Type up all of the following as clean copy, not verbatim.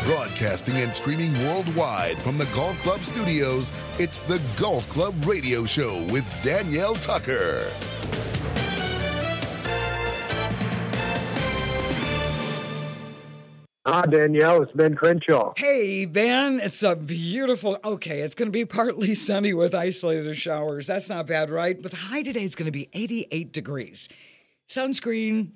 Broadcasting and streaming worldwide from the Golf Club studios, it's the Golf Club Radio Show with Danielle Tucker. Hi, Danielle. It's Ben Crenshaw. Hey, Ben. It's a beautiful... Okay, it's going to be partly sunny with isolated showers. That's not bad, right? But the high today is going to be 88 degrees. Sunscreen.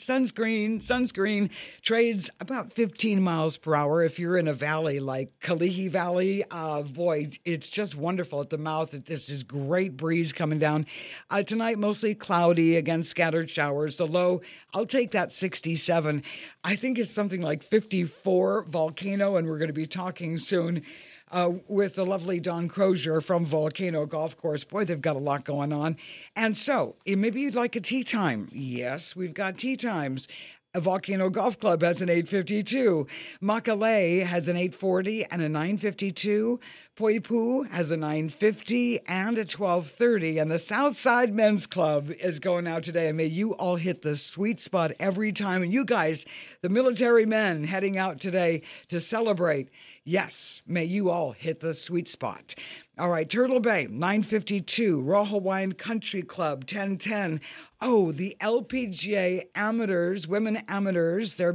Trades about 15 miles per hour. If you're in a valley like Kalihi Valley, boy, it's just wonderful at the mouth. There's this great breeze coming down. Tonight, mostly cloudy, again, scattered showers. The low, I'll take that 67. I think it's something like 54 Volcano, and we're going to be talking soon with the lovely Don Crozier from Volcano Golf Course. Boy, they've got a lot going on. And so, maybe you'd like a tee time. Yes, we've got tee times. A Volcano Golf Club has an 852. Makalei has an 840 and a 952. Poipu has a 950 and a 1230. And the Southside Men's Club is going out today. And may you all hit the sweet spot every time. And you guys, the military men heading out today to celebrate, yes, may you all hit the sweet spot. All right, Turtle Bay, 952. Royal Hawaiian Country Club, 1010. Oh, the LPGA amateurs, women amateurs, they're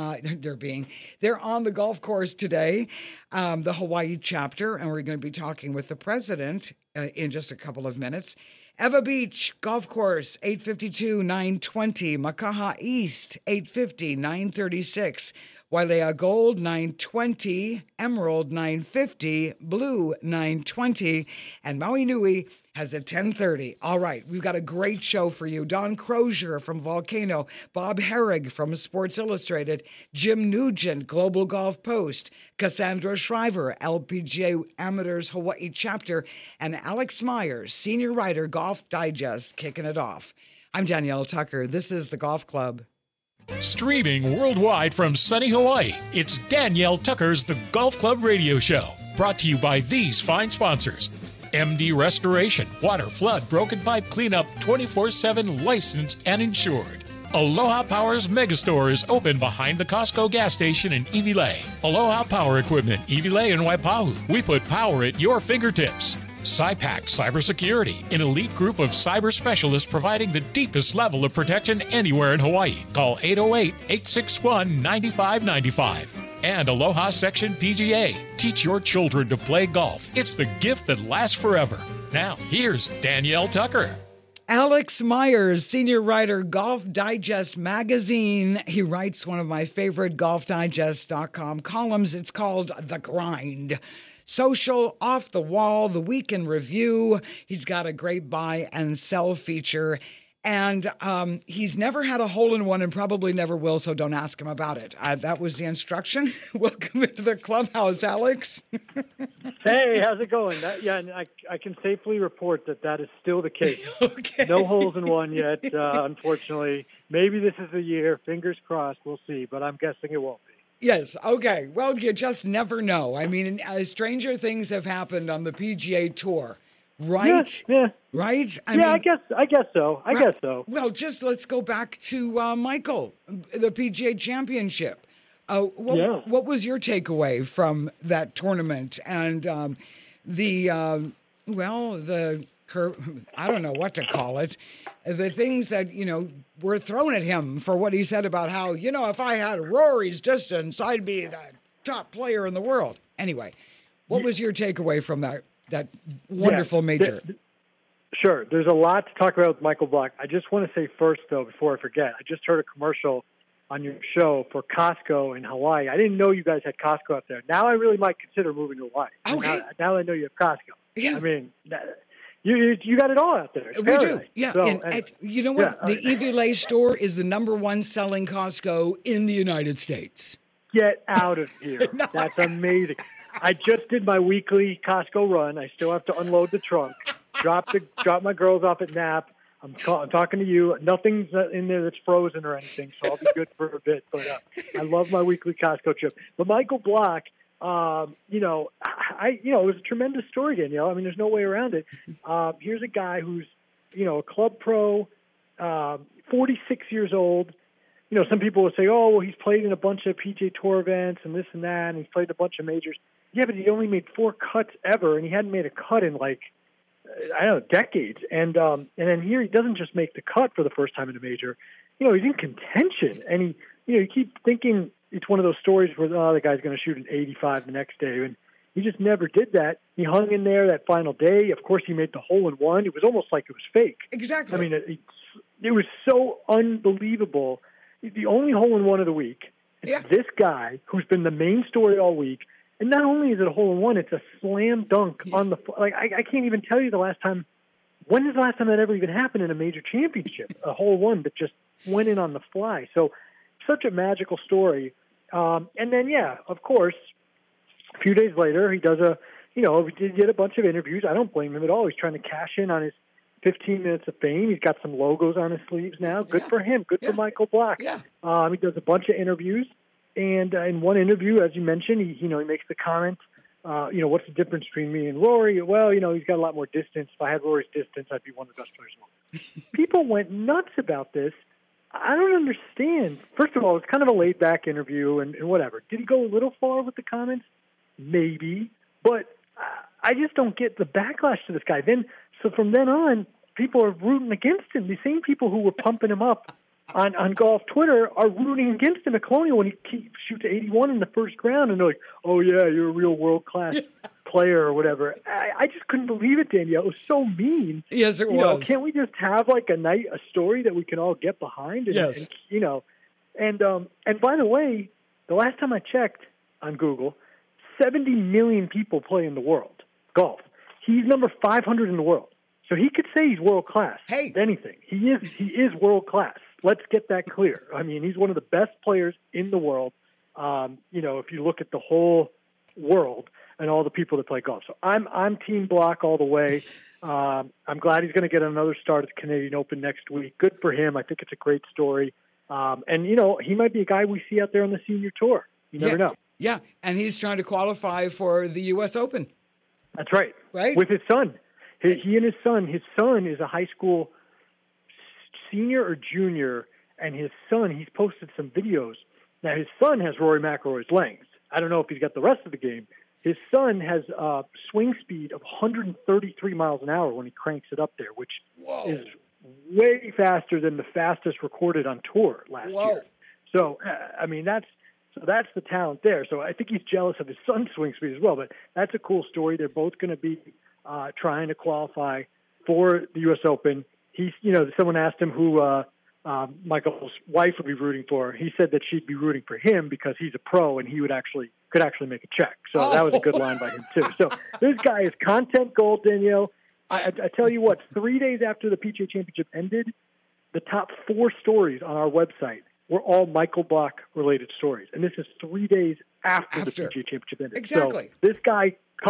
on the golf course today, the Hawaii chapter, and we're going to be talking with the president in just a couple of minutes. Eva Beach Golf Course, 852, 920. Makaha East, 850, 936. Wailea Gold, 920. Emerald, 950. Blue, 920. And Maui Nui has a 1030. All right, we've got a great show for you. Don Crozier from Volcano, Bob Herrig from Sports Illustrated, Jim Nugent, Global Golf Post, Cassandra Shriver, LPGA Amateurs Hawaii Chapter, and Alex Myers, Senior Writer, Golf Digest, kicking it off. I'm Danielle Tucker. This is the Golf Club. Streaming worldwide from sunny Hawaii, it's Danielle Tucker's The Golf Club Radio Show. Brought to you by these fine sponsors. MD Restoration, water, flood, broken pipe cleanup, 24/7 licensed and insured. Aloha Power's Megastore is open behind the Costco gas station in Iwilei. Aloha Power Equipment, Iwilei and Waipahu. We put power at your fingertips. SciPac Cybersecurity, an elite group of cyber specialists providing the deepest level of protection anywhere in Hawaii. Call 808-861-9595. And Aloha Section PGA. Teach your children to play golf. It's the gift that lasts forever. Now, here's Danielle Tucker. Alex Myers, senior writer, Golf Digest magazine. He writes one of my favorite golfdigest.com columns. It's called The Grind. Social, off the wall, the week in review. He's got a great buy and sell feature. And he's never had a hole-in-one and probably never will, so don't ask him about it. That was the instruction. Welcome into the clubhouse, Alex. Hey, how's it going? I can safely report that is still the case. Okay. No holes in one yet, unfortunately. Maybe this is the year. Fingers crossed. We'll see, but I'm guessing it won't be. Yes. Okay. Well, you just never know. I mean, stranger things have happened on the PGA Tour. Right? Yeah. Right? I guess so. I guess so. Well, just let's go back to Michael, the PGA Championship. What was your takeaway from that tournament and the I don't know what to call it, the things that, were thrown at him for what he said about how, if I had Rory's distance, I'd be the top player in the world. Anyway, what was your takeaway from that wonderful major? Sure. There's a lot to talk about with Michael Block. I just want to say first, though, before I forget, I just heard a commercial on your show for Costco in Hawaii. I didn't know you guys had Costco out there. Now I really might consider moving to Hawaii. Okay. Now I know you have Costco. Yeah. I mean, you got it all out there. It's we paradise. do. Yeah. So, and you know what? Yeah. The Iwilei store is the number one selling Costco in the United States. Get out of here. No. That's amazing. I just did my weekly Costco run. I still have to unload the trunk, drop my girls off at Nap. I'm talking to you. Nothing's in there that's frozen or anything, so I'll be good for a bit. But I love my weekly Costco trip. But Michael Block, it was a tremendous story, Danielle. I mean, there's no way around it. Here's a guy who's, a club pro, 46 years old, some people will say, oh, well, he's played in a bunch of PGA Tour events and this and that, and he's played a bunch of majors. Yeah, but he only made 4 cuts ever, and he hadn't made a cut in decades. And then here he doesn't just make the cut for the first time in a major. He's in contention, and you keep thinking it's one of those stories where the guy's going to shoot an 85 the next day, and he just never did that. He hung in there that final day. Of course, he made the hole-in-one. It was almost like it was fake. Exactly. I mean, it was so unbelievable. The only hole-in-one of the week. It's this guy who's been the main story all week. And not only is it a hole-in-one, it's a slam dunk on the – I can't even tell you the last time – when is the last time that ever even happened in a major championship? A hole-in-one that just went in on the fly. So such a magical story. And then, of course, a few days later, he does he did a bunch of interviews. I don't blame him at all. He's trying to cash in on his 15 minutes of fame. He's got some logos on his sleeves now. Good for him. Good for Michael Block. Yeah. He does a bunch of interviews. And in one interview, as you mentioned, he makes the comment, what's the difference between me and Rory? Well, he's got a lot more distance. If I had Rory's distance, I'd be one of the best players in the world. People went nuts about this. I don't understand. First of all, it's kind of a laid-back interview and whatever. Did he go a little far with the comments? Maybe. But I just don't get the backlash to this guy. So from then on, people are rooting against him. The same people who were pumping him up on golf Twitter are rooting against him at Colonial when he shoots 81 in the first round, and they're like, oh, yeah, you're a real world-class player or whatever. I just couldn't believe it, Danielle. It was so mean. Yes, it was. Can't we just have a story that we can all get behind? And, yes. And by the way, the last time I checked on Google, 70 million people play in the world, golf. He's number 500 in the world. So he could say he's world-class. Hey. Anything. He is world-class. Let's get that clear. I mean, he's one of the best players in the world, if you look at the whole world and all the people that play golf. So I'm Team Block all the way. I'm glad he's going to get another start at the Canadian Open next week. Good for him. I think it's a great story. And he might be a guy we see out there on the senior tour. You never know. Yeah, and he's trying to qualify for the U.S. Open. That's right. Right? With his son. He and his son is a high school senior or junior, and his son, he's posted some videos. Now, his son has Rory McIlroy's length. I don't know if he's got the rest of the game. His son has a swing speed of 133 miles an hour when he cranks it up there, which is way faster than the fastest recorded on tour last year. So, that's the talent there. So I think he's jealous of his son's swing speed as well, but that's a cool story. They're both going to be trying to qualify for the U.S. Open. He's, someone asked him who Michael's wife would be rooting for. He said that she'd be rooting for him because he's a pro and he could actually make a check. So that was a good line by him too. So this guy is content gold, Danielle. I tell you what, 3 days after the PGA Championship ended, the top 4 stories on our website were all Michael Block related stories. And this is 3 days after the PGA Championship ended. Exactly. So this guy